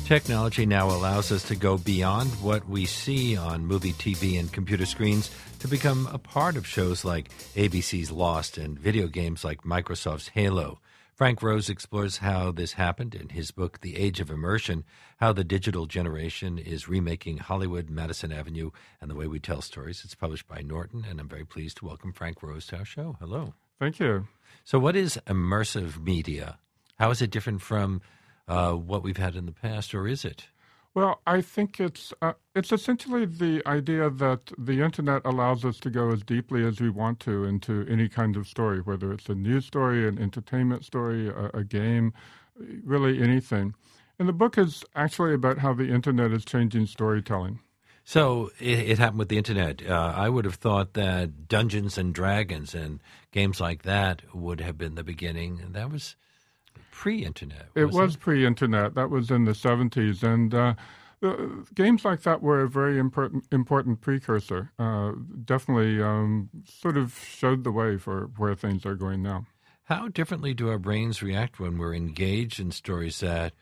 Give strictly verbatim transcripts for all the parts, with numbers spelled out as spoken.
Technology now allows us to go beyond what we see on movie, T V, and computer screens to become a part of shows like A B C's Lost and video games like Microsoft's Halo. Frank Rose explores how this happened in his book, The Age of Immersion, how the digital generation is remaking Hollywood, Madison Avenue, and the way we tell stories. It's published by Norton, and I'm very pleased to welcome Frank Rose to our show. Hello. Thank you. So what is immersive media? How is it different from uh, what we've had in the past, or is it? Well, I think it's uh, it's essentially the idea that the Internet allows us to go as deeply as we want to into any kind of story, whether it's a news story, an entertainment story, a, a game, really anything. And the book is actually about how the Internet is changing storytelling. So it, it happened with the Internet. Uh, I would have thought that Dungeons and Dragons and games like that would have been the beginning, and that was pre-Internet. It was it? pre-Internet. That was in the seventies, and uh, uh, games like that were a very important important precursor. Uh, definitely um, sort of showed the way for where things are going now. How differently do our brains react when we're engaged in stories that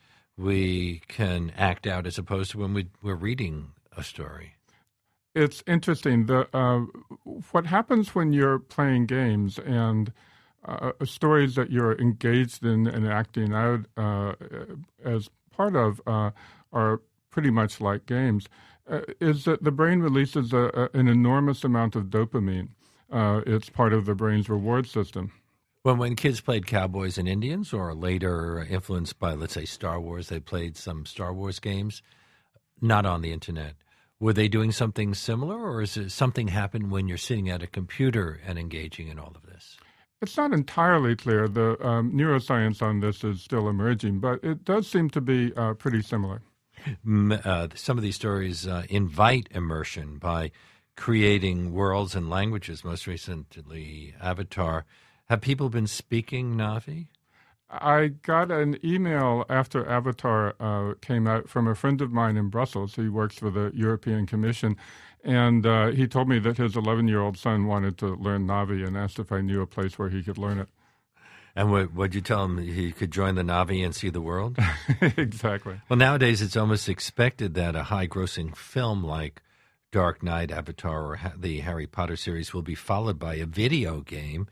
we can act out as opposed to when we, we're reading a story? It's interesting. The uh, what happens when you're playing games and Uh, stories that you're engaged in and acting out uh, as part of uh, are pretty much like games, uh, is that the brain releases a, a, an enormous amount of dopamine. Uh, it's part of the brain's reward system. Well, when kids played Cowboys and Indians, or later influenced by, let's say, Star Wars, they played some Star Wars games, not on the Internet. Were they doing something similar, or is it something happen when you're sitting at a computer and engaging in all of this? It's not entirely clear. The um, neuroscience on this is still emerging, but it does seem to be uh, pretty similar. Uh, some of these stories uh, invite immersion by creating worlds and languages, most recently Avatar. Have people been speaking Na'vi? I got an email after Avatar uh, came out from a friend of mine in Brussels. He works for the European Commission, and uh, he told me that his eleven-year-old son wanted to learn Na'vi and asked if I knew a place where he could learn it. And what would you tell him? He could join the Na'vi and see the world? Exactly. Well, nowadays it's almost expected that a high-grossing film like Dark Knight, Avatar, or the Harry Potter series will be followed by a video game.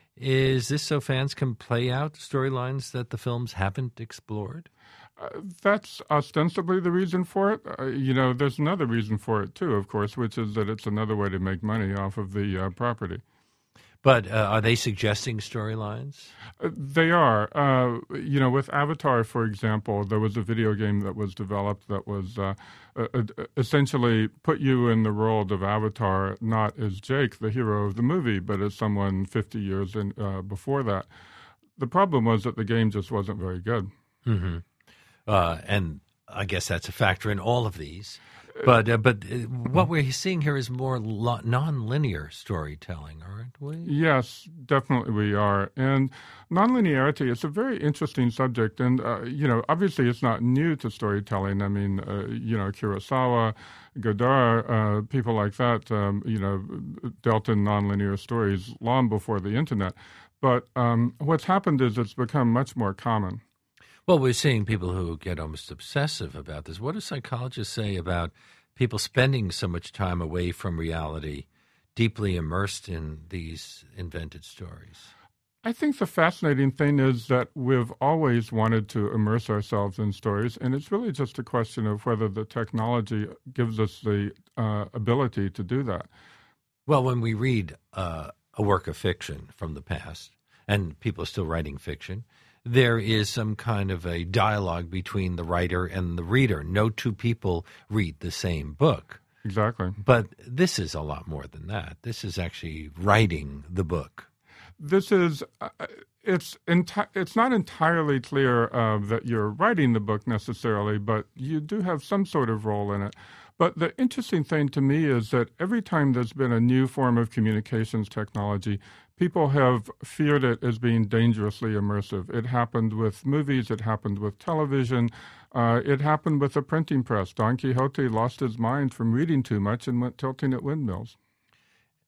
Is this so fans can play out storylines that the films haven't explored? Uh, that's ostensibly the reason for it. Uh, you know, there's another reason for it, too, of course, which is that it's another way to make money off of the uh, property. But uh, are they suggesting storylines? Uh, they are. Uh, you know, with Avatar, for example, there was a video game that was developed that was uh, uh, essentially put you in the world of Avatar, not as Jake, the hero of the movie, but as someone fifty years in, uh, before that. The problem was that the game just wasn't very good. Mm-hmm. Uh, and I guess that's a factor in all of these. But uh, but uh, what we're seeing here is more lo- non-linear storytelling, aren't we? Yes, definitely we are. And nonlinearity is a very interesting subject. And, uh, you know, obviously it's not new to storytelling. I mean, uh, you know, Kurosawa, Godard, uh, people like that, um, you know, dealt in nonlinear stories long before the Internet. But um, what's happened is it's become much more common. Well, we're seeing people who get almost obsessive about this. What do psychologists say about people spending so much time away from reality, deeply immersed in these invented stories? I think the fascinating thing is that we've always wanted to immerse ourselves in stories, and it's really just a question of whether the technology gives us the uh, ability to do that. Well, when we read uh, a work of fiction from the past, and people are still writing fiction, there is some kind of a dialogue between the writer and the reader. No two people read the same book. Exactly. But this is a lot more than that. This is actually writing the book. This is, uh, it's enti- it's not entirely clear uh, that you're writing the book necessarily, but you do have some sort of role in it. But the interesting thing to me is that every time there's been a new form of communications technology, people have feared it as being dangerously immersive. It happened with movies. It happened with television. Uh, it happened with the printing press. Don Quixote lost his mind from reading too much and went tilting at windmills.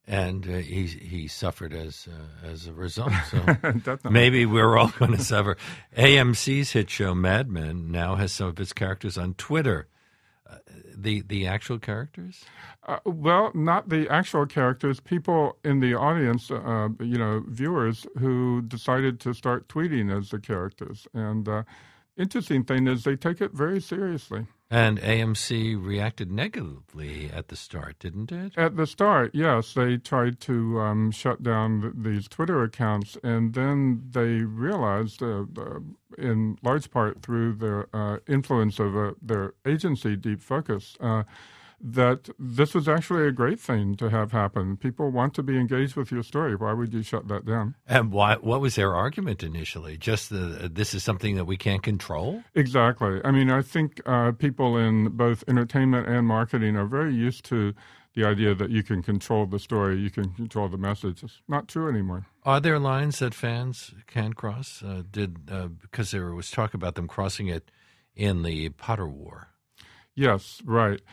And uh, he he suffered as uh, as a result. So Definitely. maybe we're all going to suffer. A M C's hit show Mad Men now has some of its characters on Twitter. Uh, the the actual characters? Uh, well, not the actual characters. People in the audience, uh, you know, viewers who decided to start tweeting as the characters. And uh, interesting thing is they take it very seriously. And A M C reacted negatively at the start, didn't it? At the start, yes. They tried to um, shut down th- these Twitter accounts, and then they realized, uh, uh, in large part through the uh, influence of uh, their agency, Deep Focus, uh, that this was actually a great thing to have happen. People want to be engaged with your story. Why would you shut that down? And why? What was their argument initially? Just the, this is something that we can't control? Exactly. I mean, I think uh, people in both entertainment and marketing are very used to the idea that you can control the story, you can control the message. It's not true anymore. Are there lines that fans can cross? Uh, did uh, because there was talk about them crossing it in the Potter War. Yes, right.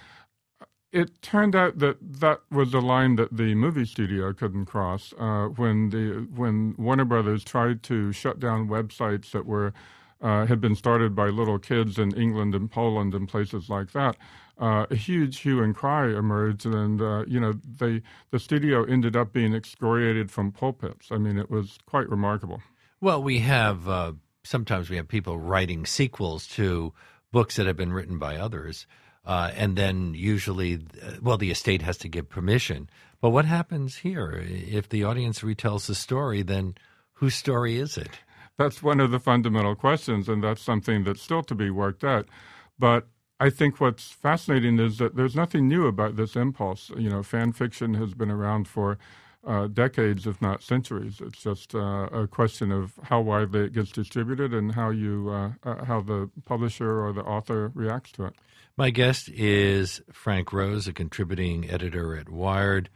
It turned out that that was a line that the movie studio couldn't cross. Uh, when the when Warner Brothers tried to shut down websites that were uh, had been started by little kids in England and Poland and places like that, uh, a huge hue and cry emerged, and uh, you know they the studio ended up being excoriated from pulpits. I mean, it was quite remarkable. Well, we have uh, sometimes we have people writing sequels to books that have been written by others. Uh, and then usually, uh, well, the estate has to give permission. But what happens here? If the audience retells the story, then whose story is it? That's one of the fundamental questions, and that's something that's still to be worked out. But I think what's fascinating is that there's nothing new about this impulse. You know, fan fiction has been around for uh, decades, if not centuries. It's just uh, a question of how widely it gets distributed and how you, uh, uh, how the publisher or the author reacts to it. My guest is Frank Rose, a contributing editor at Wired,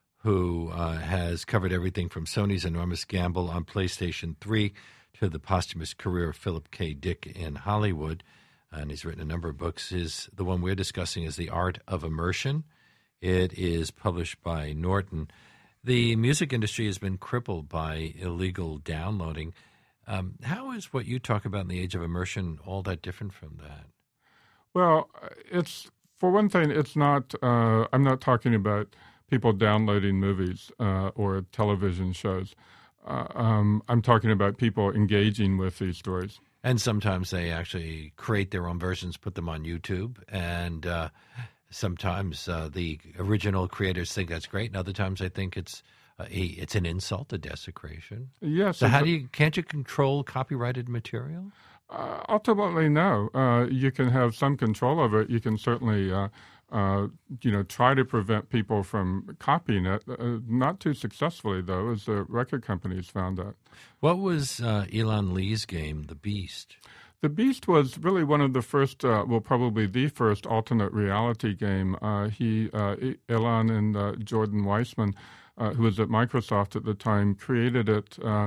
who uh, has covered everything from Sony's enormous gamble on PlayStation three to the posthumous career of Philip K. Dick in Hollywood. And he's written a number of books. His, the one we're discussing is The Art of Immersion. It is published by Norton. The music industry has been crippled by illegal downloading. Um, how is what you talk about in The Age of Immersion all that different from that? Well, it's for one thing, it's not. Uh, I'm not talking about people downloading movies uh, or television shows. Uh, um, I'm talking about people engaging with these stories. And sometimes they actually create their own versions, put them on YouTube, and uh, sometimes uh, the original creators think that's great, and other times they think it's uh, a, it's an insult, a desecration. Yes. So how do you can't you control copyrighted material? Uh, ultimately, no. Uh, you can have some control over it. You can certainly, uh, uh, you know, try to prevent people from copying it. Uh, not too successfully, though, as the record companies found out. What was uh, Elon Lee's game, The Beast? The Beast was really one of the first, uh, well, probably the first alternate reality game. Uh, he, uh, Elon and uh, Jordan Weissman, uh, who was at Microsoft at the time, created it uh,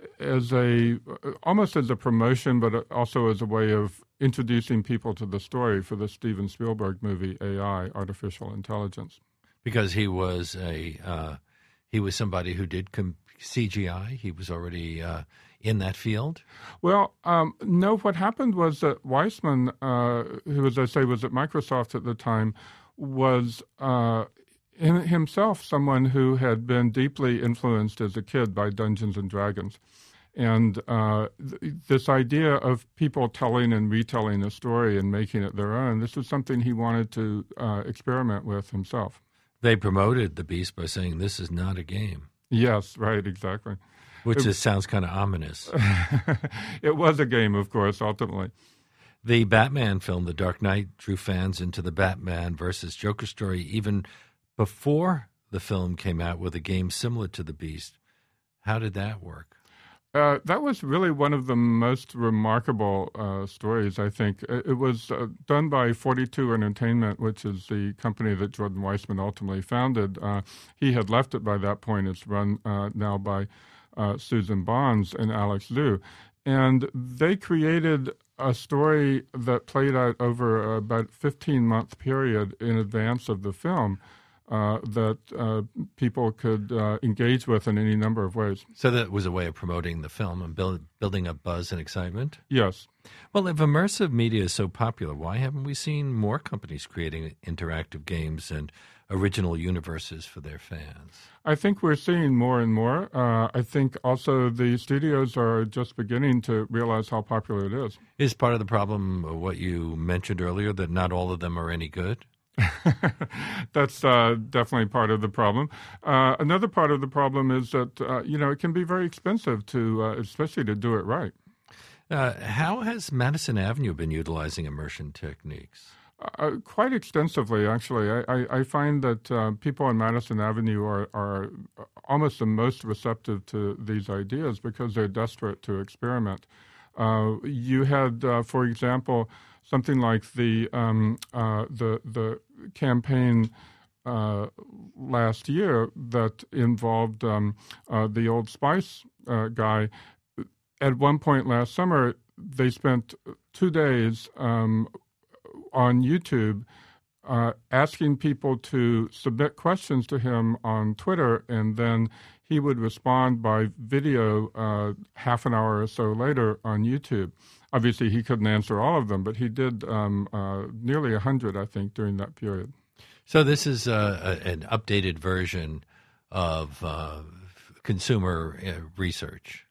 as a almost as a promotion, but also as a way of introducing people to the story for the Steven Spielberg movie A I, Artificial Intelligence. Because he was a uh, he was somebody who did com- C G I. He was already uh, in that field. Well, um, no. What happened was that Weissman, uh, who, as I say, was at Microsoft at the time, was uh, in himself someone who had been deeply influenced as a kid by Dungeons and Dragons. And uh, th- this idea of people telling and retelling a story and making it their own, this was something he wanted to uh, experiment with himself. They promoted The Beast by saying this is not a game. Yes, right, exactly. Which it, just sounds kind of ominous. It was a game, of course, ultimately. The Batman film, The Dark Knight, drew fans into the Batman versus Joker story even before the film came out with a game similar to The Beast. How did that work? Uh, that was really one of the most remarkable uh, stories, I think. It, it was uh, done by forty-two Entertainment, which is the company that Jordan Weissman ultimately founded. Uh, he had left it by that point. It's run uh, now by uh, Susan Bonds and Alex Liu. And they created a story that played out over about a fifteen-month period in advance of the film. uh, that uh, people could uh, engage with in any number of ways. So that was a way of promoting the film and build, building up buzz and excitement? Yes. Well, if immersive media is so popular, why haven't we seen more companies creating interactive games and original universes for their fans? I think we're seeing more and more. Uh, I think also the studios are just beginning to realize how popular it is. Is part of the problem what you mentioned earlier, that not all of them are any good? That's uh, definitely part of the problem. Uh, another part of the problem is that, uh, you know, it can be very expensive to, uh, especially to do it right. Uh, how has Madison Avenue been utilizing immersion techniques? Uh, quite extensively, actually. I, I, I find that uh, people on Madison Avenue are, are almost the most receptive to these ideas because they're desperate to experiment. Uh, you had, uh, for example, something like the um, uh, the the campaign uh, last year that involved um, uh, the Old Spice uh, guy. At one point last summer, they spent two days um, on YouTube uh, asking people to submit questions to him on Twitter, and then he would respond by video uh, half an hour or so later on YouTube. Obviously, he couldn't answer all of them, but he did um, uh, nearly one hundred, I think, during that period. So this is uh, a, an updated version of uh, consumer uh, research.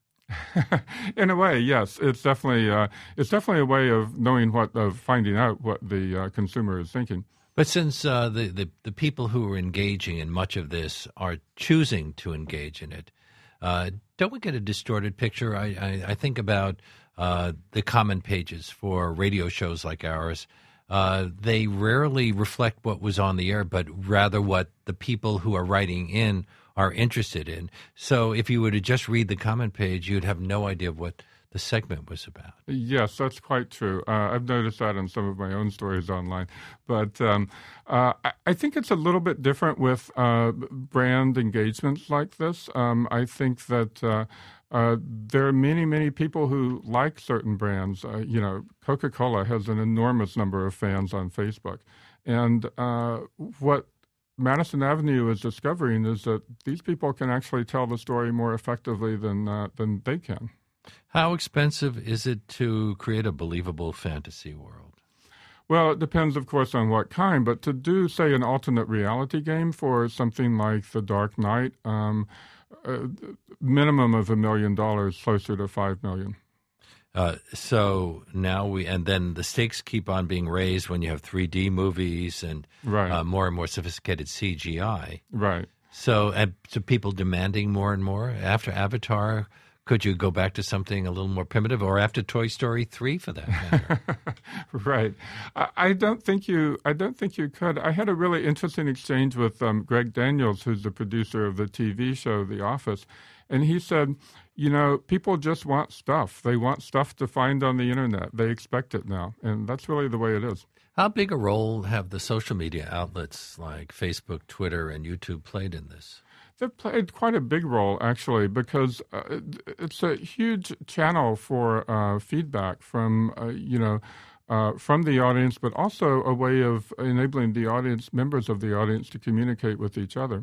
In a way, yes, it's definitely uh, it's definitely a way of knowing what of finding out what the uh, consumer is thinking. But since uh, the, the the people who are engaging in much of this are choosing to engage in it, uh, don't we get a distorted picture? I I, I think about uh, the comment pages for radio shows like ours. Uh, they rarely reflect what was on the air, but rather what the people who are writing in are interested in. So if you were to just read the comment page, you'd have no idea of what the segment was about. Yes, that's quite true. Uh, I've noticed that in some of my own stories online. But um, uh, I, I think it's a little bit different with uh, brand engagements like this. Um, I think that uh, uh, there are many, many people who like certain brands. Uh, you know, Coca-Cola has an enormous number of fans on Facebook. And uh, what Madison Avenue is discovering is that these people can actually tell the story more effectively than uh, than they can. How expensive is it to create a believable fantasy world? Well, it depends, of course, on what kind. But to do, say, an alternate reality game for something like The Dark Knight, um, a minimum of a million dollars, closer to five million. Uh, so now we, and then the stakes keep on being raised when you have three D movies and right. uh, more and more sophisticated C G I. Right. So, uh, so people demanding more and more after Avatar. Could you go back to something a little more primitive, or after Toy Story three, for that matter? Right. I, I don't think you. I don't think you could. I had a really interesting exchange with um, Greg Daniels, who's the producer of the T V show The Office, and he said, you know, people just want stuff. They want stuff to find on the internet. They expect it now, and that's really the way it is. How big a role have the social media outlets like Facebook, Twitter, and YouTube played in this? They've played quite a big role, actually, because uh, it's a huge channel for uh, feedback from, uh, you know, uh, from the audience, but also a way of enabling the audience, members of the audience, to communicate with each other.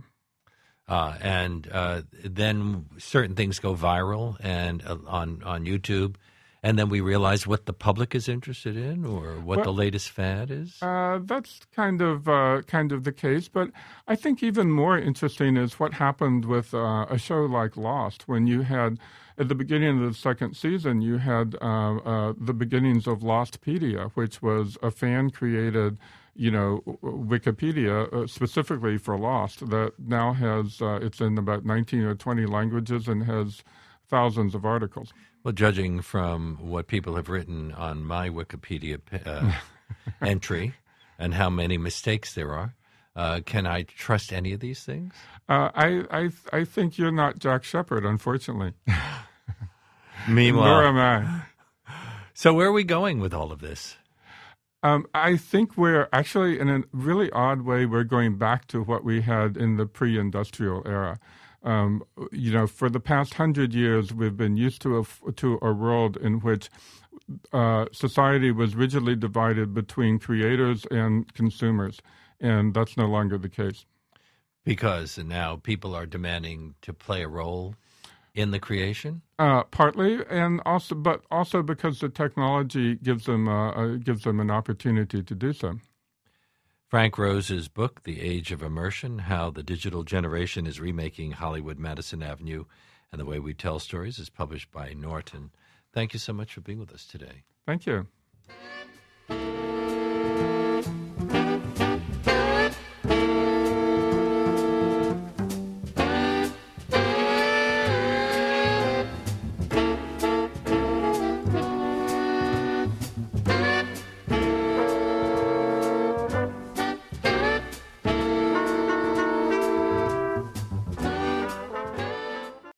Uh, and uh, then certain things go viral and uh, on on YouTube, and then we realize what the public is interested in, or what well, the latest fad is. Uh, that's kind of uh, kind of the case, but I think even more interesting is what happened with uh, a show like Lost, when you had at the beginning of the second season, you had uh, uh, the beginnings of Lostpedia, which was a fan created, you know, Wikipedia uh, specifically for Lost that now has uh, it's in about nineteen or twenty languages and has thousands of articles. Well, judging from what people have written on my Wikipedia uh, entry and how many mistakes there are, uh, can I trust any of these things? Uh, I, I I think you're not Jack Shepherd, unfortunately. Meanwhile, nor am I. So where are we going with all of this? Um, I think we're actually, in a really odd way, we're going back to what we had in the pre-industrial era. Um, you know, for the past hundred years, we've been used to a, to a world in which uh, society was rigidly divided between creators and consumers, and that's no longer the case. Because now people are demanding to play a role in the creation? Uh, partly, and also, but also because the technology gives them uh, uh, gives them an opportunity to do so. Frank Rose's book, The Age of Immersion, How the Digital Generation is Remaking Hollywood Madison Avenue and the Way We Tell Stories, is published by Norton. Thank you so much for being with us today. Thank you.